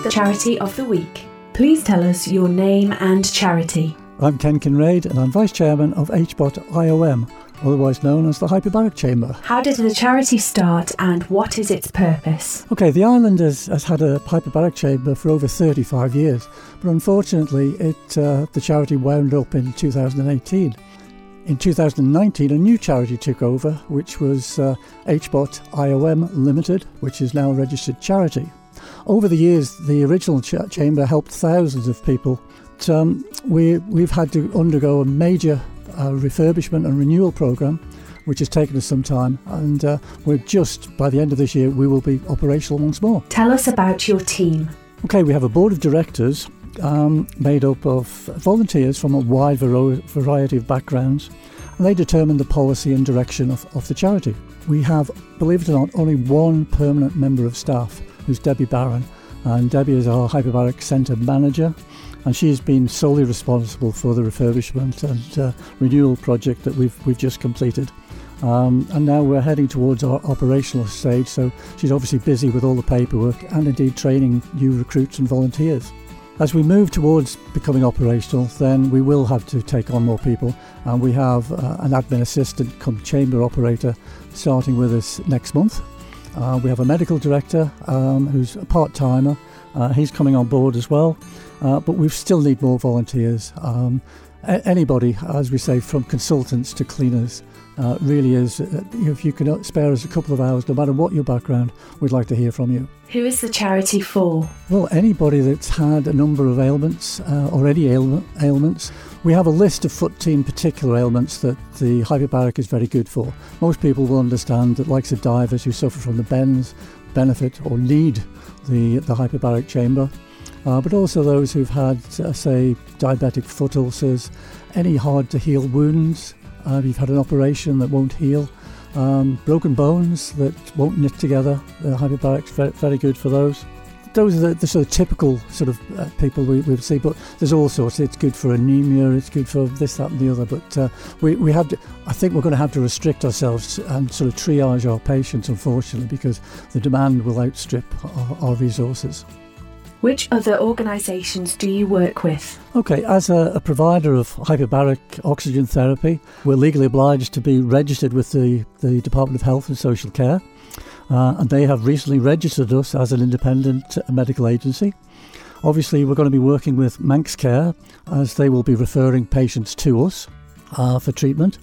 the Charity of the Week. Please tell us your name and charity. I'm Ken Kinraid and I'm Vice Chairman of HBOT IOM, otherwise known as the Hyperbaric Chamber. How did the charity start and what is its purpose? Okay, the island has had a Hyperbaric Chamber for over 35 years, but unfortunately the charity wound up in 2018. In 2019, a new charity took over, which was HBOT IOM Limited, which is now a registered charity. Over the years, the original chamber helped thousands of people. We've had to undergo a major refurbishment and renewal programme, which has taken us some time, and we're just, by the end of this year, we will be operational once more. Tell us about your team. Okay, we have a board of directors made up of volunteers from a wide variety of backgrounds, and they determine the policy and direction of the charity. We have, believe it or not, only one permanent member of staff, who's Debbie Barron, and Debbie is our Hyperbaric Centre manager, and she's been solely responsible for the refurbishment and renewal project that we've just completed. And now we're heading towards our operational stage, so she's obviously busy with all the paperwork and indeed training new recruits and volunteers. As we move towards becoming operational, then we will have to take on more people, and we have an admin assistant come chamber operator starting with us next month. We have a medical director who's a part-timer. He's coming on board as well, but we still need more volunteers. Anybody, as we say, from consultants to cleaners, really is, if you can spare us a couple of hours, no matter what your background, we'd like to hear from you. Who is the charity for? Well, anybody that's had a number of ailments, or any ailments. We have a list of 14 particular ailments that the hyperbaric is very good for. Most people will understand that, likes of divers who suffer from the bends, benefit or need the hyperbaric chamber. But also those who've had, say, diabetic foot ulcers, any hard-to-heal wounds, you've had an operation that won't heal, broken bones that won't knit together, the hyperbaric's very good for those. Those are the sort of typical sort of people we would see, but there's all sorts. It's good for anemia, it's good for this, that and the other, but we have to, I think we're going to have to restrict ourselves and sort of triage our patients, unfortunately, because the demand will outstrip our resources. Which other organisations do you work with? Okay, as a provider of hyperbaric oxygen therapy, we're legally obliged to be registered with the Department of Health and Social Care, and they have recently registered us as an independent medical agency. Obviously, we're going to be working with Manx Care, as they will be referring patients to us for treatment.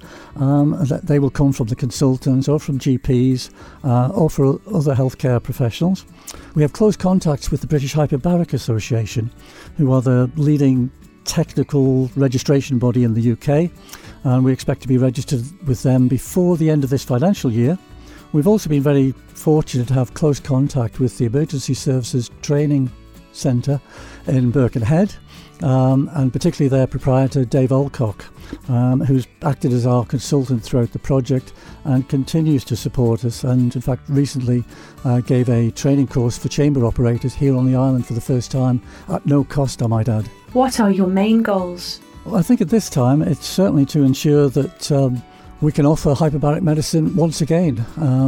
They will come from the consultants or from GPs or for other healthcare professionals. We have close contacts with the British Hyperbaric Association, who are the leading technical registration body in the UK, and we expect to be registered with them before the end of this financial year. We've also been very fortunate to have close contact with the Emergency Services Training Centre in Birkenhead, and particularly their proprietor Dave Alcock, who's acted as our consultant throughout the project and continues to support us, and in fact recently gave a training course for chamber operators here on the island for the first time at no cost, I might add. What are your main goals? Well, I think at this time it's certainly to ensure that we can offer hyperbaric medicine once again.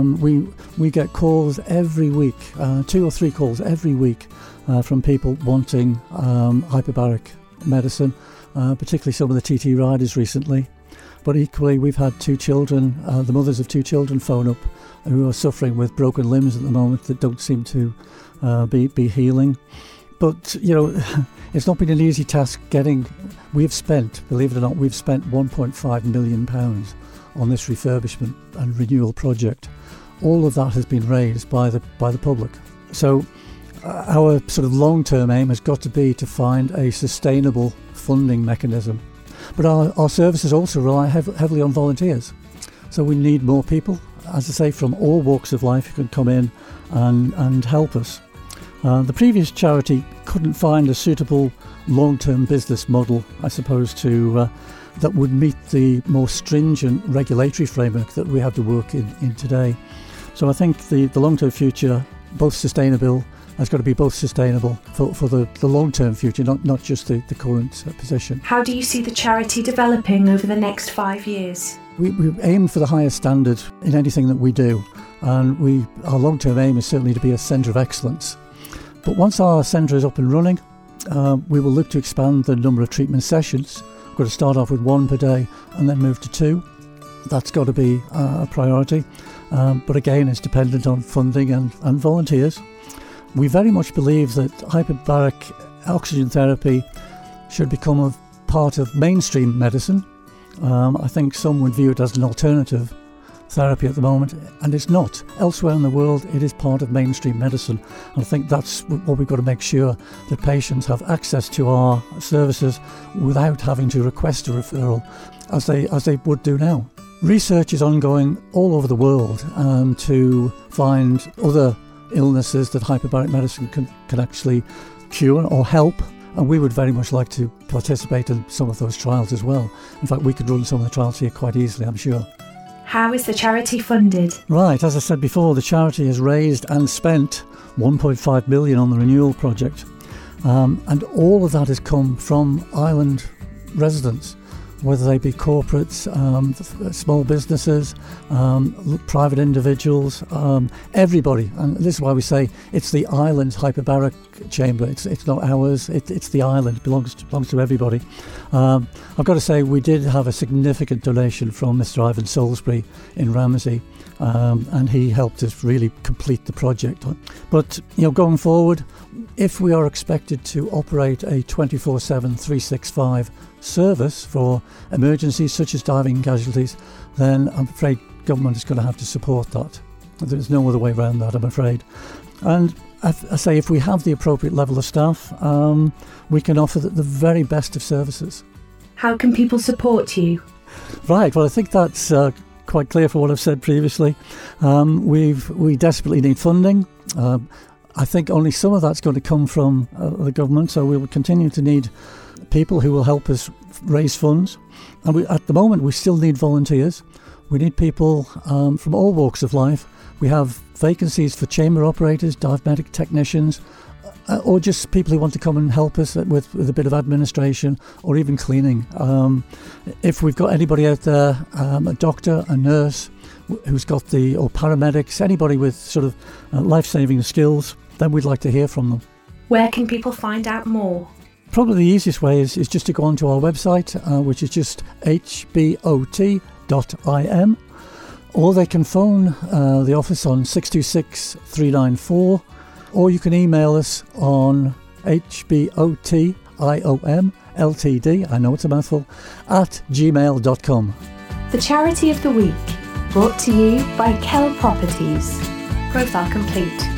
We get calls every week, 2 or 3 calls every week from people wanting hyperbaric medicine, particularly some of the TT riders recently. But equally, we've had 2 children, the mothers of 2 children phone up who are suffering with broken limbs at the moment that don't seem to be healing. But, you know, it's not been an easy task getting. We've spent, believe it or not, we've spent £1.5 million on this refurbishment and renewal project. All of that has been raised by the public. So our sort of long-term aim has got to be to find a sustainable funding mechanism. But our services also rely heavily on volunteers. So we need more people, as I say, from all walks of life who can come in and help us. The previous charity couldn't find a suitable long-term business model, I suppose, that would meet the more stringent regulatory framework that we have to work in today. So I think the long-term future, has got to be both sustainable for the long-term future, not just the current position. How do you see the charity developing over the next 5 years? We aim for the highest standard in anything that we do, and our long-term aim is certainly to be a centre of excellence. But once our centre is up and running, we will look to expand the number of treatment sessions. We've got to start off with 1 per day and then move to 2. That's got to be a priority. But again, it's dependent on funding and volunteers. We very much believe that hyperbaric oxygen therapy should become a part of mainstream medicine. I think some would view it as an alternative therapy at the moment, and it's not. Elsewhere in the world, it is part of mainstream medicine. And I think that's what we've got to make sure, that patients have access to our services without having to request a referral, as they would do now. Research is ongoing all over the world to find other illnesses that hyperbaric medicine can actually cure or help, and we would very much like to participate in some of those trials as well. In fact, we could run some of the trials here quite easily, I'm sure. How is the charity funded? Right, as I said before, the charity has raised and spent $1.5 million on the renewal project, and all of that has come from island residents, whether they be corporates, small businesses, private individuals, everybody. And this is why we say it's the island's hyperbaric chamber. It's not ours. It's the island. It belongs to everybody. I've got to say, we did have a significant donation from Mr. Ivan Salisbury in Ramsey, and he helped us really complete the project. But going forward, if we are expected to operate a 24/7, 365 service for emergencies such as diving casualties, then I'm afraid government is going to have to support that. There's no other way around that, I'm afraid. And I say, if we have the appropriate level of staff, we can offer the very best of services. How can people support you? Right, well, I think that's quite clear from what I've said previously. We desperately need funding. I think only some of that's going to come from the government, so we will continue to need people who will help us raise funds. And at the moment, we still need volunteers. We need people from all walks of life. We have vacancies for chamber operators, dive medic technicians, or just people who want to come and help us with a bit of administration or even cleaning. If we've got anybody out there, a doctor, a nurse, who's got or paramedics, anybody with sort of life-saving skills, then we'd like to hear from them. Where can people find out more? Probably the easiest way is just to go onto our website, which is just hbot.im, or they can phone the office on 626 394, or you can email us on hbotiomltd, I know it's a mouthful, @gmail.com. The Charity of the Week, brought to you by Kell Properties. Profile complete.